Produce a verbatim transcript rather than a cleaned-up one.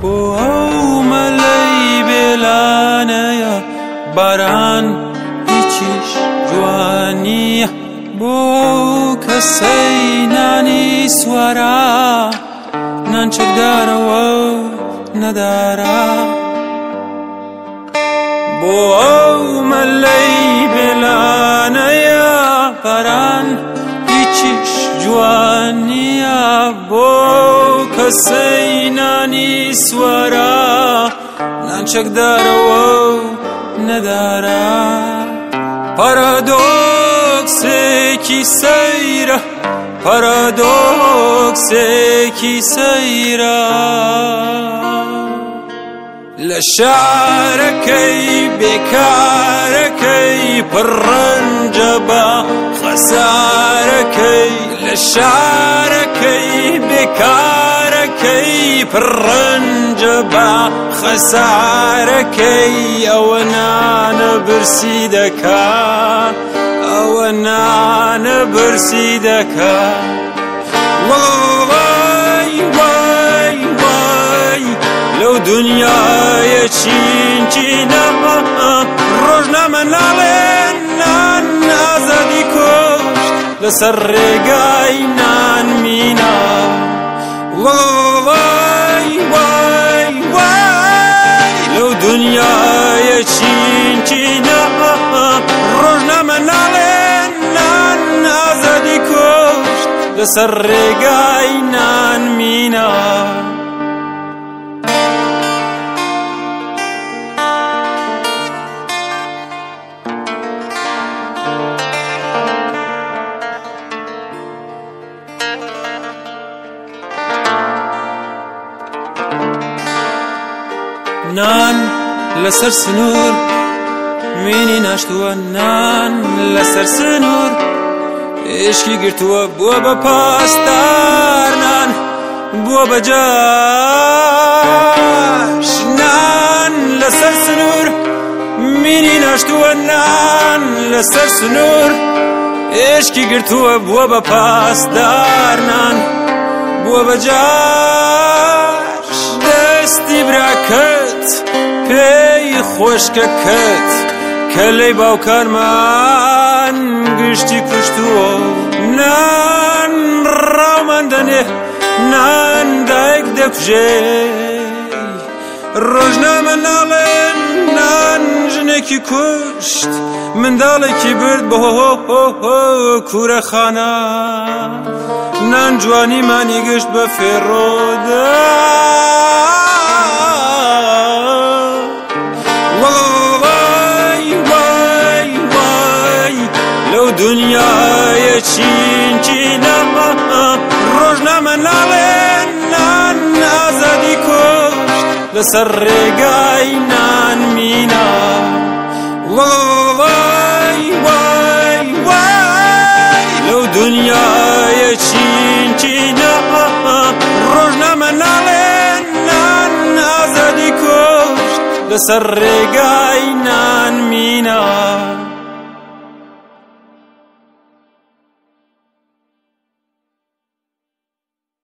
بۆ ئەو مەلەی بێلانەیە باران هیچیش جوانیە بۆ ئەو کەسەی نانی سوارە نان چەکدارەوە نەدارە بۆ ئەو مەلەی بێلانەیە باران هیچیش جوانیە بۆ کەسەی نانی سوارە نان چەکدارەوە نەدارە پارادۆکسێکی سەیرە پارادۆکسێکی سەیرە لە شارەکەی بێکارەکەی پڕەنجە بە خەسارەکەی لە شارەکەی بێکارەکەی پڕەنجە بە خەسارەکەی ئەوە نانە برسی دەکا ئەوە نانە برسی دەکا وای وای وای لەو دنیایە چین چینە ڕۆژنامە ناڵێن نان ئازادی کۆشت لەسەر ڕێگای نان مینە وای وای وای لەو دنیایە چین چینە ڕۆژنامە ناڵێن نان ئازادی کۆشت لەسەر ڕێگای نان مینە نان لەسەر سنوور مینی ناشتووە نان لەسەر سنوور عشقی گرتووە بووە بە پاسدار نان بووە بە جاش نان لەسەر سنوور مینی ناشتووە نان لەسەر سنوور عشقی گرتووە بووە بە پاسدار نان بووە بە جاش دەستی براکەت پێی خۆشکەکەت کە لەی باوکارمان گشتی کوشتووە نان ڕاومان دەنێ نان دایک دەکوژێ ڕۆژنامە ناڵێن نان ژنێکی کوشت منداڵێکی برد بۆ کوورەخانە نان جوانیمانی گشت بە فێڕۆدا دنیای چین چینە ڕۆژنامە ناڵێن نان ئازادی کۆشت لەسەر ڕێگای نان مینە وای وای وای لەو دنیای چین چینە ڕۆژنامە ناڵێن نان ئازادی کۆشت لەسەر ڕێگای نان مینە